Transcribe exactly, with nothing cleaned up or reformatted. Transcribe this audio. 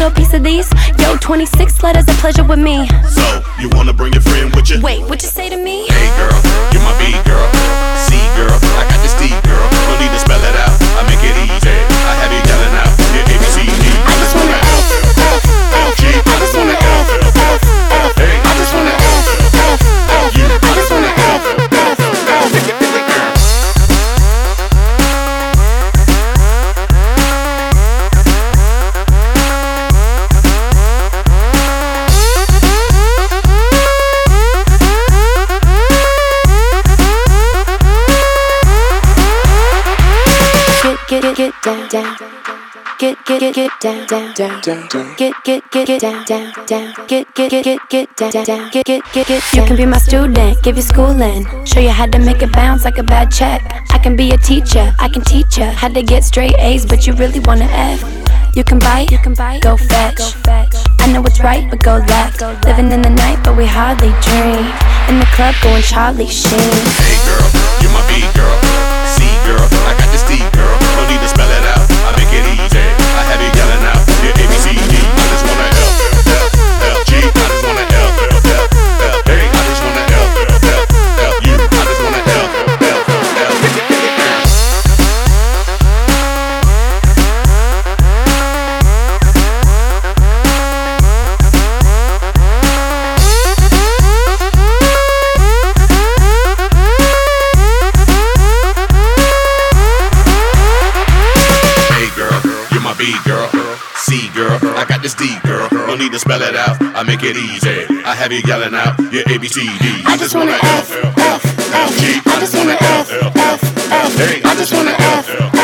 little piece of these? Yo, twenty-six letters of pleasure with me. So, you wanna bring your friend with you? Wait, what you say to me? Hey girl, you're my B girl. C girl, I got this D girl. No need to spell it out, I make it easy. I have you yelling out, yeah, A B C D. I just wanna F, F, F, G. I just wanna F, F, F, A. I just wanna F, F, F, U. I just wanna F, F, F, make it, make it, girl. Get get get down down. Get get get get down down down down. Get get get get down down down. Get get get get get down down. Get get get get. You can be my student, give you schooling, show you how to make it bounce like a bad check. I can be a teacher, I can teach you how to get straight A's, but you really wanna F. You can bite, you can bite, go fetch. I know what's right, but go left. Living in the night, but we hardly dream. In the club, going Charlie Sheen. Hey girl, you're my B girl. C girl, I got this D girl. No need to spell it out, I make it easy. I have you yelling out, yeah, A B C D. I just wanna F, F, F, G. I just wanna F, F, F, A. I just wanna F, F, F, U. I just wanna F, F, F, make it, make it, girl. B girl, C girl, I got this D girl. No need to spell it out, I make it easy. I have you yelling out, yeah, A B C D. I just wanna F, F, F, G. I just wanna F, F, F, A. I just wanna F,